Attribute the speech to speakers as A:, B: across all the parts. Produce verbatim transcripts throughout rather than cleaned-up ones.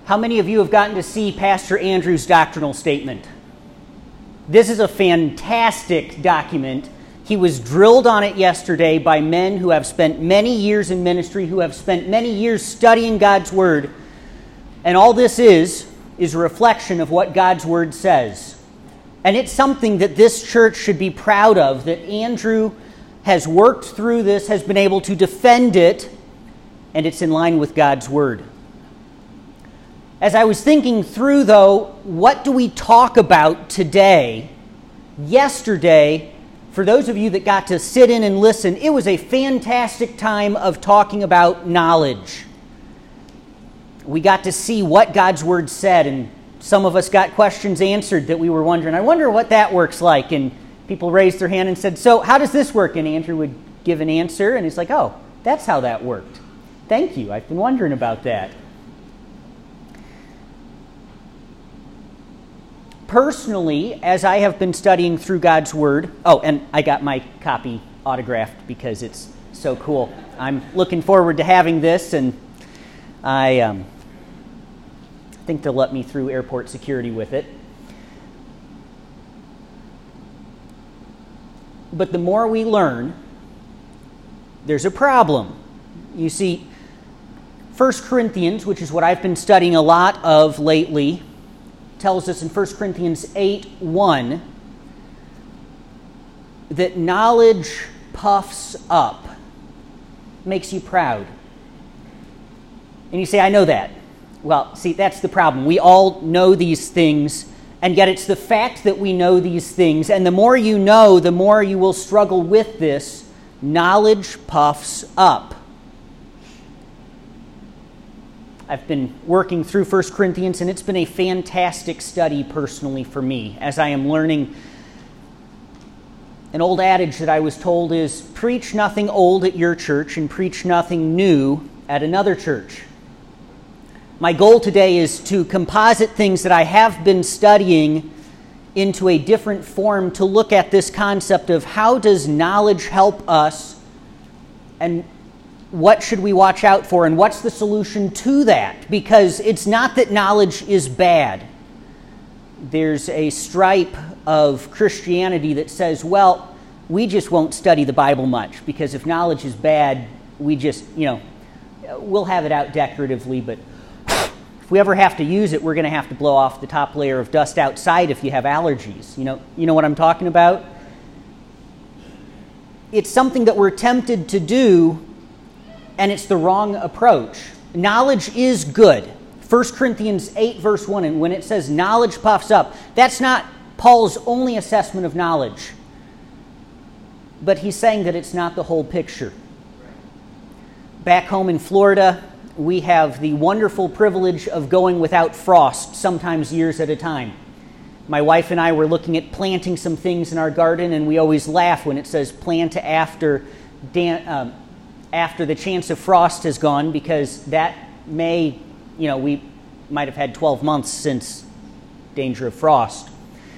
A: How many of you have gotten to see Pastor Andrew's doctrinal statement? This is a fantastic document. He was drilled on it yesterday by men who have spent many years in ministry, who have spent many years studying God's Word. And all this is, is a reflection of what God's Word says. And it's something that this church should be proud of, that Andrew has worked through this, has been able to defend it, and it's in line with God's Word. As I was thinking through, though, what do we talk about today? Yesterday, for those of you that got to sit in and listen, it was a fantastic time of talking about knowledge. We got to see what God's Word said, and some of us got questions answered that we were wondering, I wonder what that works like. And people raised their hand and said, so how does this work? And Andrew would give an answer, and he's like, oh, that's how that worked. Thank you. I've been wondering about that. Personally, as I have been studying through God's Word, oh, and I got my copy autographed because it's so cool. I'm looking forward to having this, and I um, think they'll let me through airport security with it. But the more we learn, there's a problem. You see, First Corinthians, which is what I've been studying a lot of lately, tells us in First Corinthians eight one that knowledge puffs up, makes you proud. And you say, I know that. Well, see, that's the problem. We all know these things, and yet it's the fact that we know these things, and the more you know, the more you will struggle with this. Knowledge puffs up. I've been working through First Corinthians, and it's been a fantastic study personally for me as I am learning. An old adage that I was told is, preach nothing old at your church and preach nothing new at another church. My goal today is to composite things that I have been studying into a different form to look at this concept of how does knowledge help us, and what should we watch out for, and what's the solution to that? Because it's not that knowledge is bad. There's a stripe of Christianity that says, well, we just won't study the Bible much, because if knowledge is bad, we just, you know, we'll have it out decoratively, but if we ever have to use it, we're going to have to blow off the top layer of dust outside if you have allergies. You know, you know what I'm talking about? It's something that we're tempted to do, and it's the wrong approach. Knowledge is good. First Corinthians eight, verse one, and when it says knowledge puffs up, that's not Paul's only assessment of knowledge. But he's saying that it's not the whole picture. Back home in Florida, we have the wonderful privilege of going without frost, sometimes years at a time. My wife and I were looking at planting some things in our garden, and we always laugh when it says plant after dan- um, after the chance of frost has gone, because that may, you know, we might have had twelve months since danger of frost.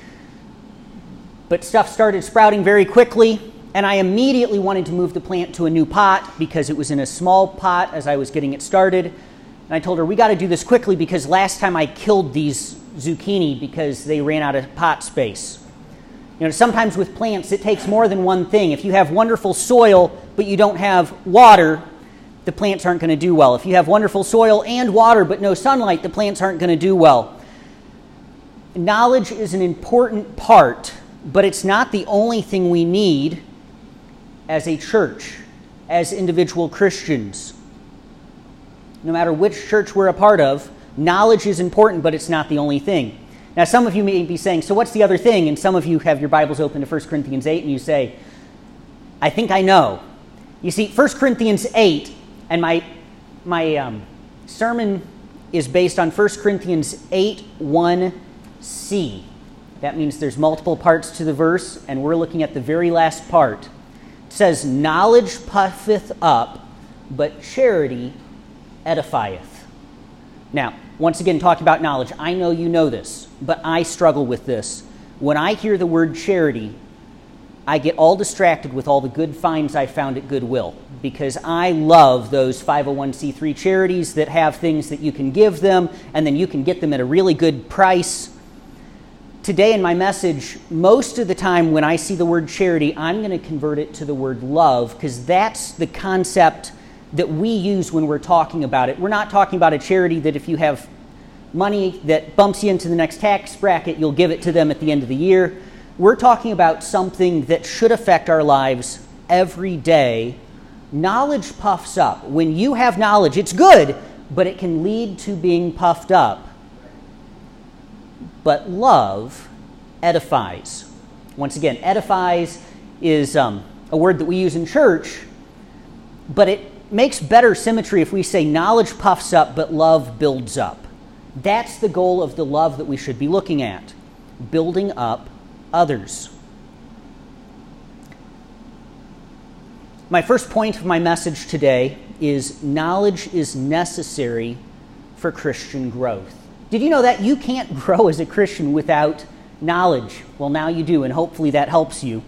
A: But stuff started sprouting very quickly, and I immediately wanted to move the plant to a new pot because it was in a small pot as I was getting it started. And I told her, we got to do this quickly because last time I killed these zucchini because they ran out of pot space. You know, sometimes with plants, it takes more than one thing. If you have wonderful soil, but you don't have water, the plants aren't going to do well. If you have wonderful soil and water, but no sunlight, the plants aren't going to do well. Knowledge is an important part, but it's not the only thing we need as a church, as individual Christians. No matter which church we're a part of, knowledge is important, but it's not the only thing. Now, some of you may be saying, so what's the other thing? And some of you have your Bibles open to First Corinthians eight, and you say, I think I know. You see, First Corinthians eight, and my, my um, sermon is based on First Corinthians eight one c. That means there's multiple parts to the verse, and we're looking at the very last part. It says, knowledge puffeth up, but charity edifieth. Now, once again, talking about knowledge, I know you know this, but I struggle with this. When I hear the word charity, I get all distracted with all the good finds I found at Goodwill because I love those five oh one c three charities that have things that you can give them and then you can get them at a really good price. Today in my message, most of the time when I see the word charity, I'm going to convert it to the word love because that's the concept that we use when we're talking about it. We're not talking about a charity that if you have money that bumps you into the next tax bracket, you'll give it to them at the end of the year. We're talking about something that should affect our lives every day. Knowledge puffs up. When you have knowledge, it's good, but it can lead to being puffed up. But love edifies. Once again, edifies is um, a word that we use in church, but it makes better symmetry if we say knowledge puffs up, but love builds up. That's the goal of the love that we should be looking at, building up others. My first point of my message today is knowledge is necessary for Christian growth. Did you know that? You can't grow as a Christian without knowledge. Well, now you do, and hopefully that helps you.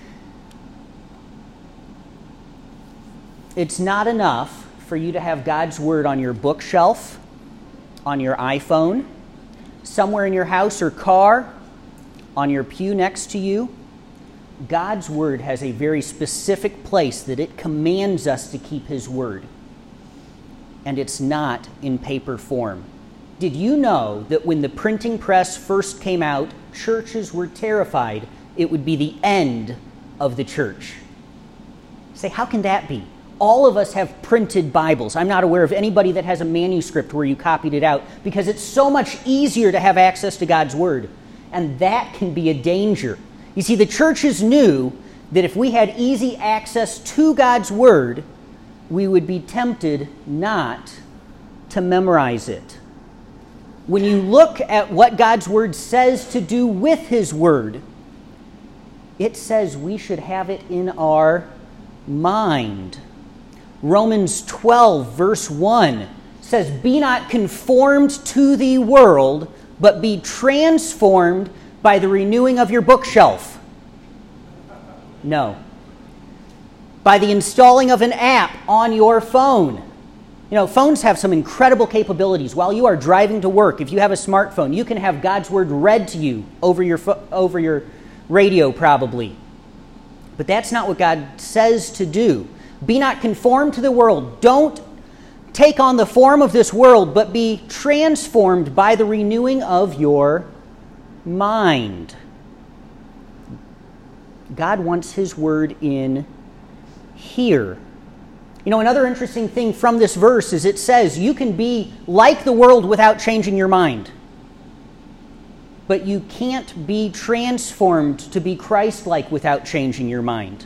A: It's not enough for you to have God's Word on your bookshelf, on your iPhone, somewhere in your house or car, on your pew next to you. God's Word has a very specific place that it commands us to keep His Word. And it's not in paper form. Did you know that when the printing press first came out, churches were terrified it would be the end of the church? Say, how can that be? All of us have printed Bibles. I'm not aware of anybody that has a manuscript where you copied it out because it's so much easier to have access to God's Word. And that can be a danger. You see, the churches knew that if we had easy access to God's Word, we would be tempted not to memorize it. When you look at what God's Word says to do with His Word, it says we should have it in our mind. Romans twelve, verse one says, "Be not conformed to the world, but be transformed by the renewing of your bookshelf." No. By the installing of an app on your phone. You know, phones have some incredible capabilities. While you are driving to work, if you have a smartphone, you can have God's Word read to you over your fo- over your radio probably. But that's not what God says to do. Be not conformed to the world. Don't take on the form of this world, but be transformed by the renewing of your mind. God wants His Word in here. You know, another interesting thing from this verse is it says you can be like the world without changing your mind. But you can't be transformed to be Christ-like without changing your mind.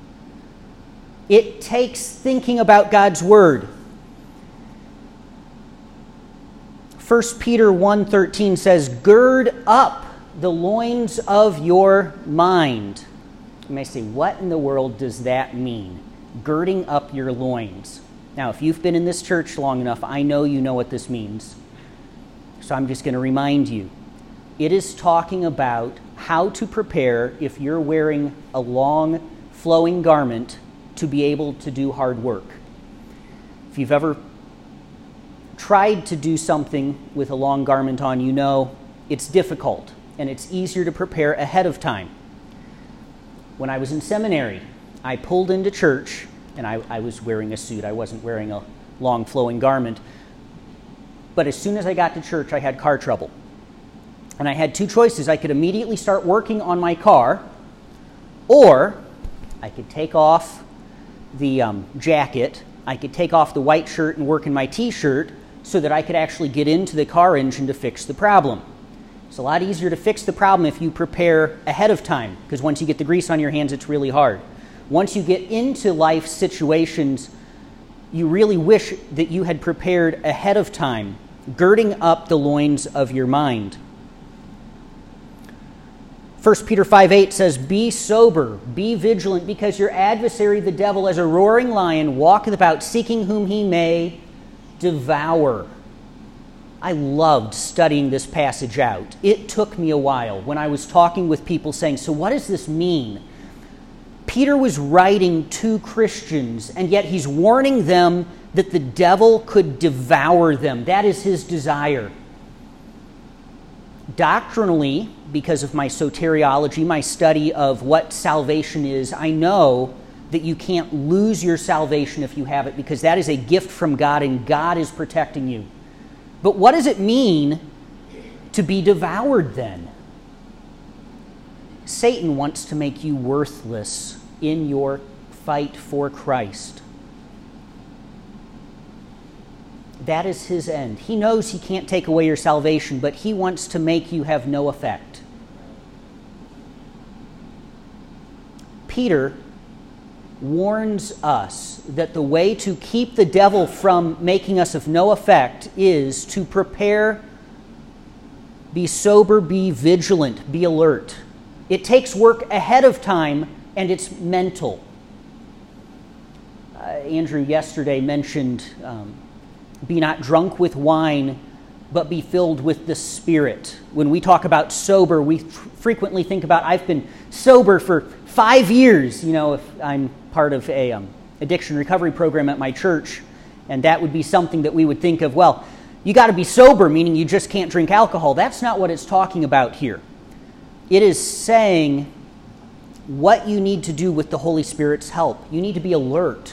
A: It takes thinking about God's Word. First Peter one thirteen says, "Gird up the loins of your mind." You may say, what in the world does that mean? Girding up your loins. Now, if you've been in this church long enough, I know you know what this means. So I'm just going to remind you. It is talking about how to prepare if you're wearing a long, flowing garment to be able to do hard work. If you've ever tried to do something with a long garment on, you know it's difficult and it's easier to prepare ahead of time. When I was in seminary, I pulled into church and I, I was wearing a suit. I wasn't wearing a long flowing garment. But as soon as I got to church, I had car trouble. And I had two choices. I could immediately start working on my car, or I could take off the um, jacket, I could take off the white shirt and work in my t-shirt so that I could actually get into the car engine to fix the problem. It's a lot easier to fix the problem if you prepare ahead of time, because once you get the grease on your hands, it's really hard. Once you get into life situations, you really wish that you had prepared ahead of time, girding up the loins of your mind. First Peter five eight says, "Be sober, be vigilant, because your adversary, the devil, as a roaring lion, walketh about, seeking whom he may devour." I loved studying this passage out. It took me a while when I was talking with people saying, so what does this mean? Peter was writing to Christians, and yet he's warning them that the devil could devour them. That is his desire. Doctrinally, because of my soteriology, my study of what salvation is, I know that you can't lose your salvation if you have it, because that is a gift from God and God is protecting you. But what does it mean to be devoured then? Satan wants to make you worthless in your fight for Christ. That is his end. He knows he can't take away your salvation, but he wants to make you have no effect. Peter warns us that the way to keep the devil from making us of no effect is to prepare, be sober, be vigilant, be alert. It takes work ahead of time, and it's mental. Uh, Andrew yesterday mentioned, um, be not drunk with wine, but be filled with the Spirit. When we talk about sober, we f- frequently think about, I've been sober for five years, you know, if I'm part of a um, addiction recovery program at my church, and that would be something that we would think of, well, you got to be sober, meaning you just can't drink alcohol. That's not what it's talking about here. It is saying what you need to do with the Holy Spirit's help. You need to be alert.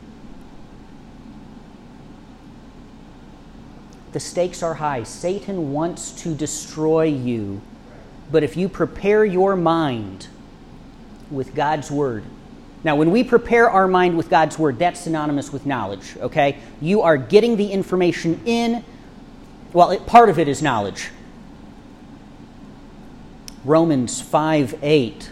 A: The stakes are high. Satan wants to destroy you, but if you prepare your mind with God's Word. Now, when we prepare our mind with God's Word, that's synonymous with knowledge, okay? You are getting the information in. Well, it, part of it is knowledge. Romans five eight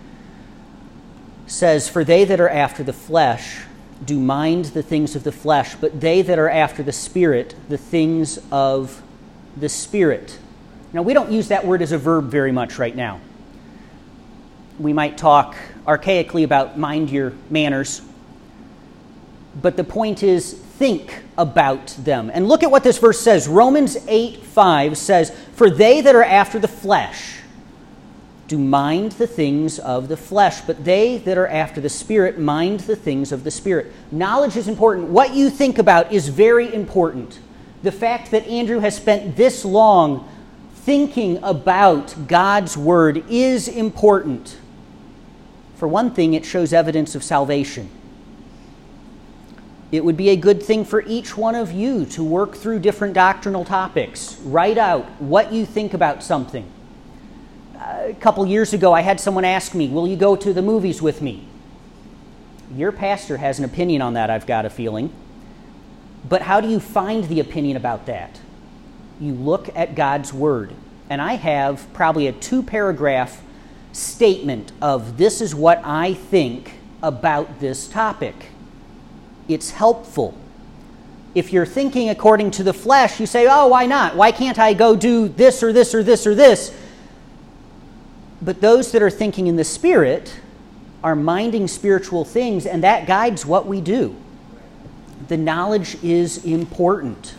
A: says, "For they that are after the flesh do mind the things of the flesh, but they that are after the Spirit, the things of the Spirit." Now, we don't use that word as a verb very much right now. We might talk archaically about mind your manners, but the point is, think about them. And look at what this verse says. Romans eight five says, "For they that are after the flesh do mind the things of the flesh, but they that are after the Spirit mind the things of the Spirit." Knowledge is important. What you think about is very important. The fact that Andrew has spent this long thinking about God's Word is important. For one thing, it shows evidence of salvation. It would be a good thing for each one of you to work through different doctrinal topics. Write out what you think about something. A couple years ago, I had someone ask me, "Will you go to the movies with me?" Your pastor has an opinion on that, I've got a feeling. But how do you find the opinion about that? You look at God's Word. And I have probably a two-paragraph statement of this is what I think about this topic. It's helpful. If you're thinking according to the flesh, you say, "Oh, why not? Why can't I go do this or this or this or this?" But those that are thinking in the Spirit are minding spiritual things, and that guides what we do. The knowledge is important.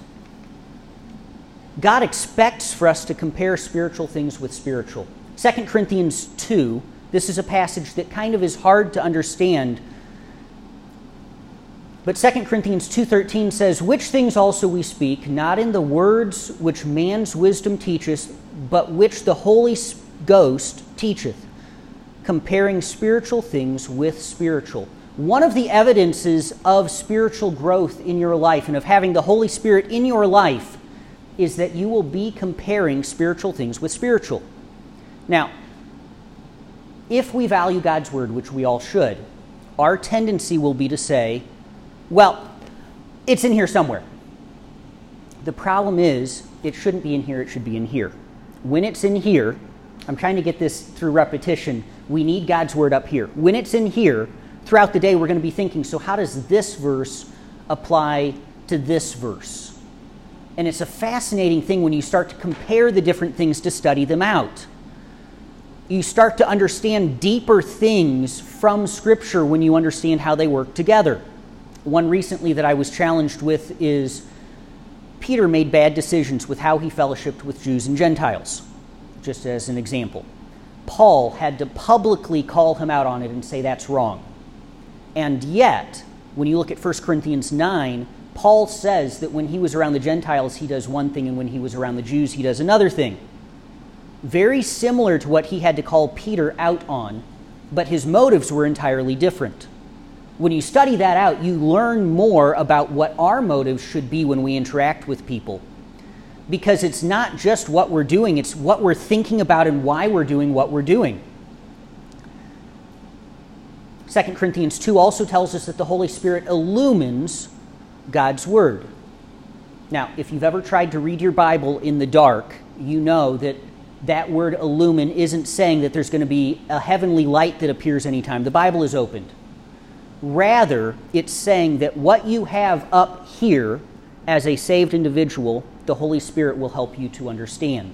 A: God expects for us to compare spiritual things with spiritual. Second Corinthians two, this is a passage that kind of is hard to understand. But Second Corinthians two thirteen says, "Which things also we speak, not in the words which man's wisdom teacheth, but which the Holy Ghost teacheth, comparing spiritual things with spiritual." One of the evidences of spiritual growth in your life and of having the Holy Spirit in your life is that you will be comparing spiritual things with spiritual. Now, if we value God's Word, which we all should, our tendency will be to say, well, it's in here somewhere. The problem is, it shouldn't be in here, it should be in here. When it's in here, I'm trying to get this through repetition, we need God's Word up here. When it's in here, throughout the day we're going to be thinking, so how does this verse apply to this verse? And it's a fascinating thing when you start to compare the different things to study them out. You start to understand deeper things from Scripture when you understand how they work together. One recently that I was challenged with is Peter made bad decisions with how he fellowshiped with Jews and Gentiles, just as an example. Paul had to publicly call him out on it and say that's wrong. And yet, when you look at First Corinthians nine, Paul says that when he was around the Gentiles, he does one thing, and when he was around the Jews, he does another thing. Very similar to what he had to call Peter out on, but his motives were entirely different. When you study that out, you learn more about what our motives should be when we interact with people. Because it's not just what we're doing, it's what we're thinking about and why we're doing what we're doing. Second Corinthians two also tells us that the Holy Spirit illumines God's Word. Now, if you've ever tried to read your Bible in the dark, you know that that word illumine isn't saying that there's going to be a heavenly light that appears anytime the Bible is opened. Rather, it's saying that what you have up here as a saved individual, the Holy Spirit will help you to understand.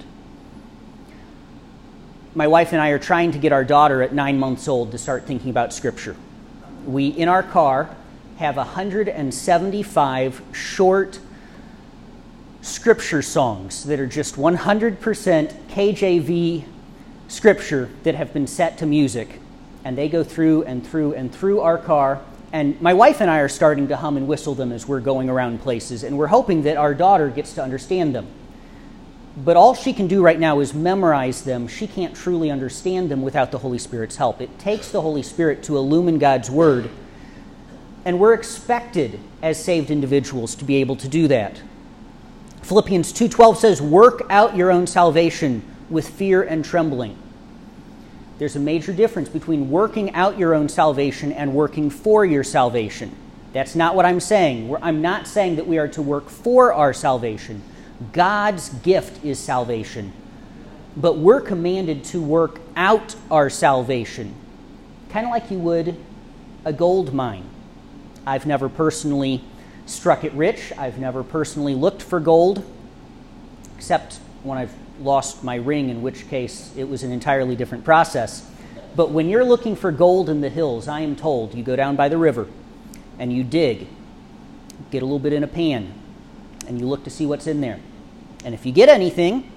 A: My wife and I are trying to get our daughter at nine months old to start thinking about Scripture. We, in our car, have one hundred seventy-five short Scripture songs that are just one hundred percent K J V Scripture that have been set to music. And they go through and through and through our car. And my wife and I are starting to hum and whistle them as we're going around places. And we're hoping that our daughter gets to understand them. But all she can do right now is memorize them. She can't truly understand them without the Holy Spirit's help. It takes the Holy Spirit to illumine God's Word. And we're expected as saved individuals to be able to do that. Philippians two twelve says, "Work out your own salvation with fear and trembling." There's a major difference between working out your own salvation and working for your salvation. That's not what I'm saying. I'm not saying that we are to work for our salvation. God's gift is salvation. But we're commanded to work out our salvation, kind of like you would a gold mine. I've never personally struck it rich. I've never personally looked for gold, except when I've lost my ring, in which case it was an entirely different process. But when you're looking for gold in the hills, I am told you go down by the river and you dig, get a little bit in a pan, and you look to see what's in there. And if you get anything,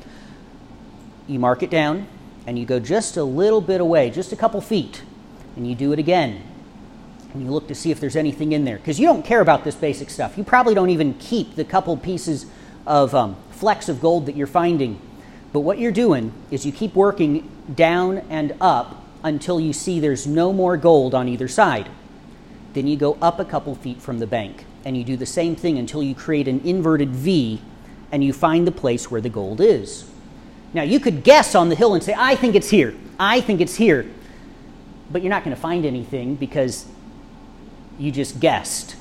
A: you mark it down and you go just a little bit away, just a couple feet, and you do it again. And you look to see if there's anything in there. Because you don't care about this basic stuff. You probably don't even keep the couple pieces of um, flecks of gold that you're finding. But what you're doing is you keep working down and up until you see there's no more gold on either side. Then you go up a couple feet from the bank, and you do the same thing until you create an inverted V, and you find the place where the gold is. Now, you could guess on the hill and say, I think it's here. I think it's here. But you're not going to find anything because you just guessed.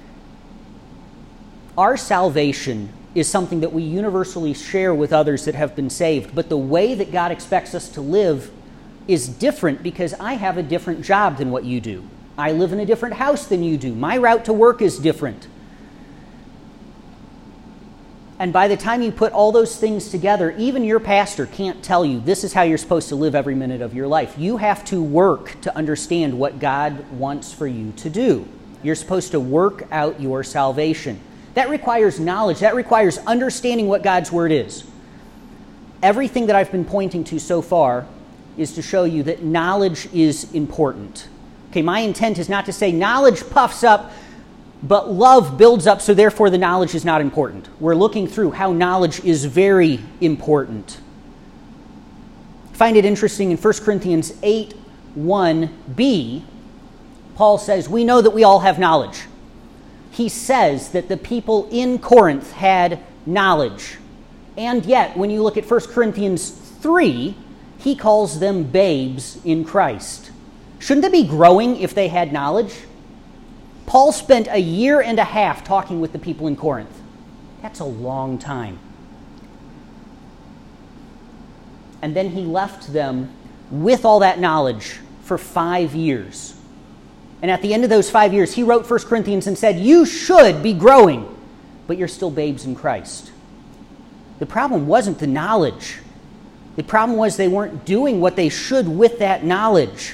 A: Our salvation is something that we universally share with others that have been saved. But the way that God expects us to live is different because I have a different job than what you do. I live in a different house than you do. My route to work is different. And by the time you put all those things together, even your pastor can't tell you this is how you're supposed to live every minute of your life. You have to work to understand what God wants for you to do. You're supposed to work out your salvation. That requires knowledge. That requires understanding what God's Word is. Everything that I've been pointing to so far is to show you that knowledge is important. Okay, my intent is not to say knowledge puffs up, but love builds up, so therefore the knowledge is not important. We're looking through how knowledge is very important. I find it interesting in First Corinthians eight one b, Paul says, we know that we all have knowledge. He says that the people in Corinth had knowledge. And yet, when you look at First Corinthians three, he calls them babes in Christ. Shouldn't they be growing if they had knowledge? Paul spent a year and a half talking with the people in Corinth. That's a long time. And then he left them with all that knowledge for five years. And at the end of those five years, he wrote First Corinthians and said, you should be growing, but you're still babes in Christ. The problem wasn't the knowledge. The problem was they weren't doing what they should with that knowledge.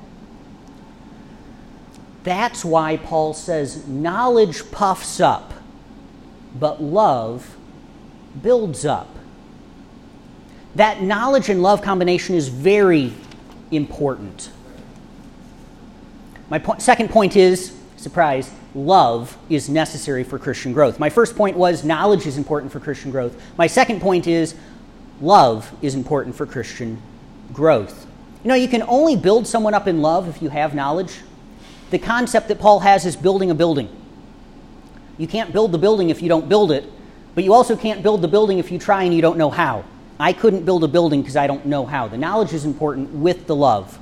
A: That's why Paul says knowledge puffs up, but love builds up. That knowledge and love combination is very important. My po- second point is, surprise, love is necessary for Christian growth. My first point was knowledge is important for Christian growth. My second point is love is important for Christian growth. You know, you can only build someone up in love if you have knowledge. The concept that Paul has is building a building. You can't build the building if you don't build it, but you also can't build the building if you try and you don't know how. I couldn't build a building because I don't know how. The knowledge is important with the love.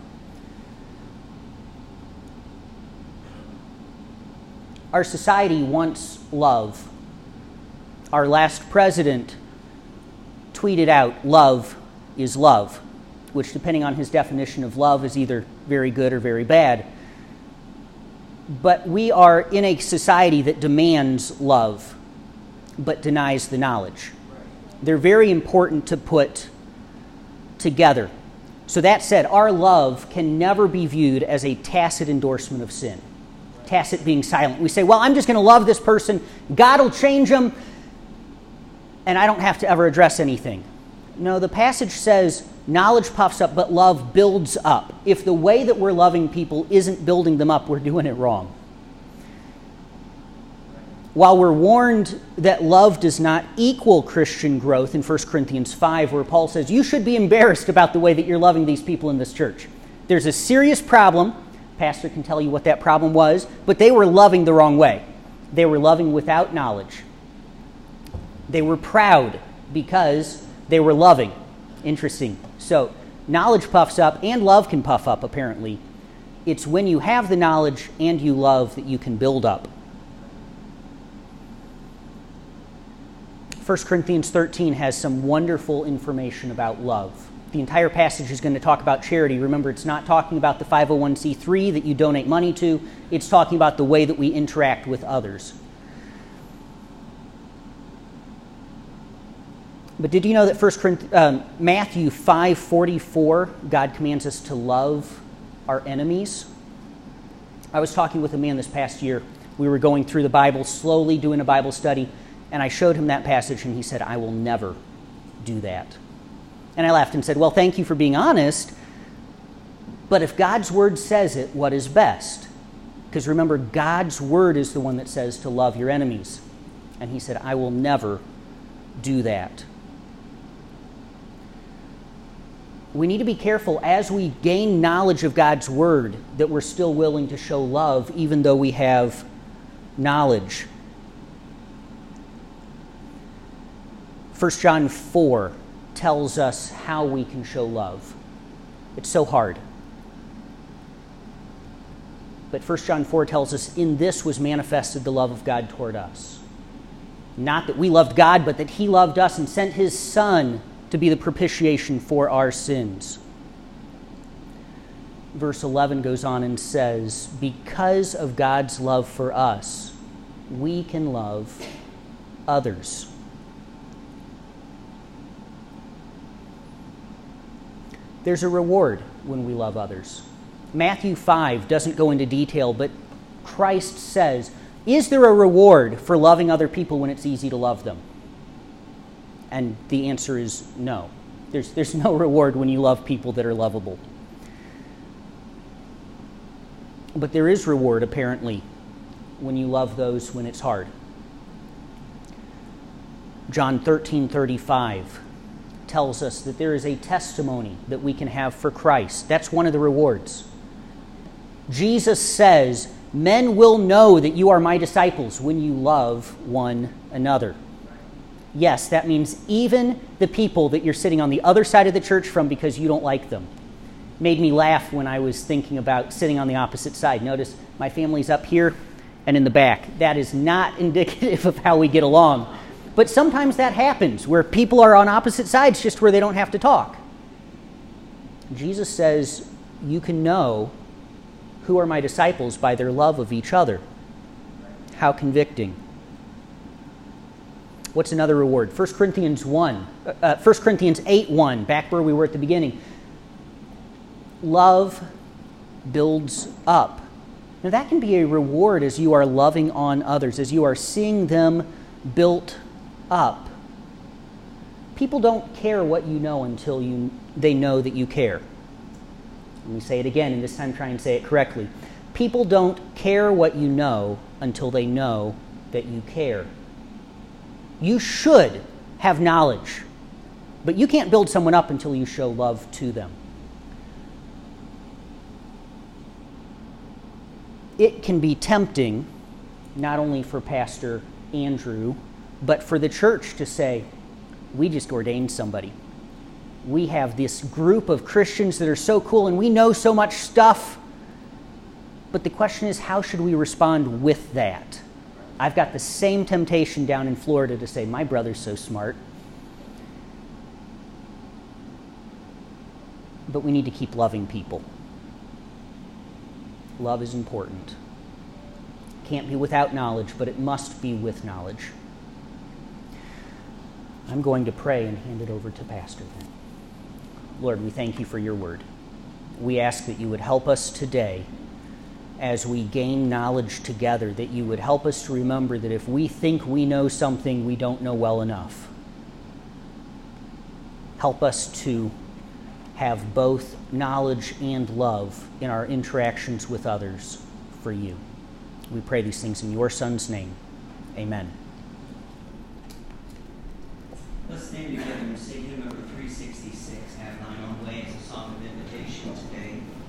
A: Our society wants love. Our last president tweeted out, "Love is love," which, depending on his definition of love, is either very good or very bad. But we are in a society that demands love, but denies the knowledge. They're very important to put together. So that said, our love can never be viewed as a tacit endorsement of sin. Tacit being silent. We say, well, I'm just going to love this person. God will change them, and I don't have to ever address anything. No, the passage says knowledge puffs up, but love builds up. If the way that we're loving people isn't building them up, we're doing it wrong. While we're warned that love does not equal Christian growth in First Corinthians five, where Paul says, you should be embarrassed about the way that you're loving these people in this church. There's a serious problem. Pastor can tell you what that problem was, but they were loving the wrong way. They were loving without knowledge. They were proud because they were loving. Interesting. So, knowledge puffs up, and love can puff up, apparently. It's when you have the knowledge and you love that you can build up. First Corinthians thirteen has some wonderful information about love. The entire passage is going to talk about charity. Remember, it's not talking about the five oh one c three that you donate money to. It's talking about the way that we interact with others. But did you know that First Corinthians, um, Matthew five forty-four, God commands us to love our enemies? I was talking with a man this past year. We were going through the Bible, slowly doing a Bible study, and I showed him that passage, and he said, I will never do that. And I laughed and said, well, thank you for being honest, but if God's word says it, what is best? Because remember, God's word is the one that says to love your enemies. And he said, I will never do that. We need to be careful as we gain knowledge of God's word that we're still willing to show love even though we have knowledge. First John four tells us how we can show love. It's so hard. But First John four tells us, in this was manifested the love of God toward us. Not that we loved God, but that he loved us and sent his Son to be the propitiation for our sins. Verse eleven goes on and says, because of God's love for us, we can love others. There's a reward when we love others. Matthew five doesn't go into detail, but Christ says, is there a reward for loving other people when it's easy to love them? And the answer is no. There's, there's no reward when you love people that are lovable. But there is reward, apparently, when you love those when it's hard. John thirteen thirty-five tells us that there is a testimony that we can have for Christ. That's one of the rewards. Jesus says, men will know that you are my disciples when you love one another. Yes, that means even the people that you're sitting on the other side of the church from because you don't like them. Made me laugh when I was thinking about sitting on the opposite side. Notice my family's up here and in the back. That is not indicative of how we get along. But sometimes that happens where people are on opposite sides just where they don't have to talk. Jesus says, you can know who are my disciples by their love of each other. How convicting. What's another reward? First Corinthians one, uh, First Corinthians eight one, back where we were at the beginning. Love builds up. Now that can be a reward as you are loving on others, as you are seeing them built up. People don't care what you know until you they know that you care. Let me say it again, and this time try and say it correctly. People don't care what you know until they know that you care. You should have knowledge, but you can't build someone up until you show love to them. It can be tempting, not only for Pastor Andrew, but for the church to say, we just ordained somebody. We have this group of Christians that are so cool and we know so much stuff. But the question is, how should we respond with that? I've got the same temptation down in Florida to say, my brother's so smart. But we need to keep loving people. Love is important. Can't be without knowledge, but it must be with knowledge. I'm going to pray and hand it over to Pastor then. Lord, we thank you for your word. We ask that you would help us today as we gain knowledge together, that you would help us to remember that if we think we know something, we don't know well enough. Help us to have both knowledge and love in our interactions with others for you. We pray these things in your Son's name. Amen.
B: Let's stand together and sing hymn number three sixty-six, Have Thine Own Way, as a song of invitation today.